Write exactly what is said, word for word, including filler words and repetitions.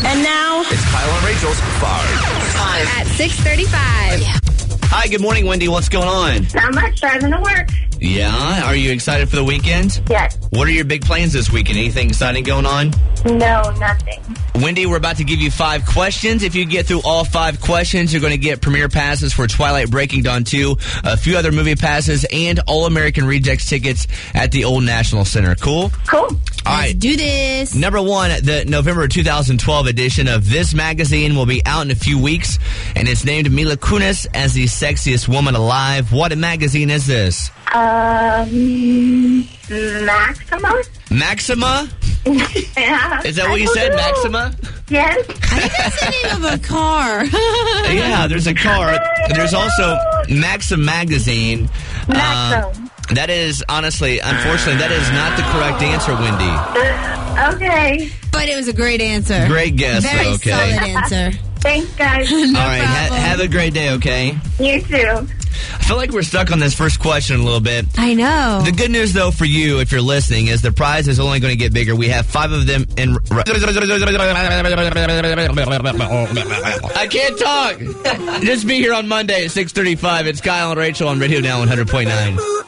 And now, it's Kyle and Rachel's Five. Five. At six thirty-five. Yeah. Hi, good morning, Wendy. What's going on? not much, driving to work. Yeah? Are you excited for the weekend? Yes. What are your big plans this weekend? Anything exciting going on? No, nothing. Wendy, we're about to give you five questions. If you get through all five questions, you're going to get premiere passes for Twilight Breaking Dawn two, a few other movie passes, and All-American Rejects tickets at the Old National Center. Cool? Cool. All right. Let's do this. Number one, the November two thousand twelve edition of this magazine will be out in a few weeks, and it's named Mila Kunis as the sexiest woman alive. What magazine is this? Um, Maxima? Maxima? Yeah. Is that what I you don't said, know. Maxima? Yes. I think that's the name of a car. Yeah, there's a car. There's also Maxim Magazine. Maxim. Uh, that is, honestly, unfortunately, that is not the correct answer, Wendy. Uh, okay. But it was a great answer. Great guess, Very okay. solid answer. Thanks, guys. No All right, ha- problem. have a great day, okay? You too. I feel like we're stuck on this first question a little bit. I know. The good news, though, for you, if you're listening, is the prize is only going to get bigger. We have five of them in... I can't talk. Just be here on Monday at six thirty-five. It's Kyle and Rachel on Radio Now one hundred point nine.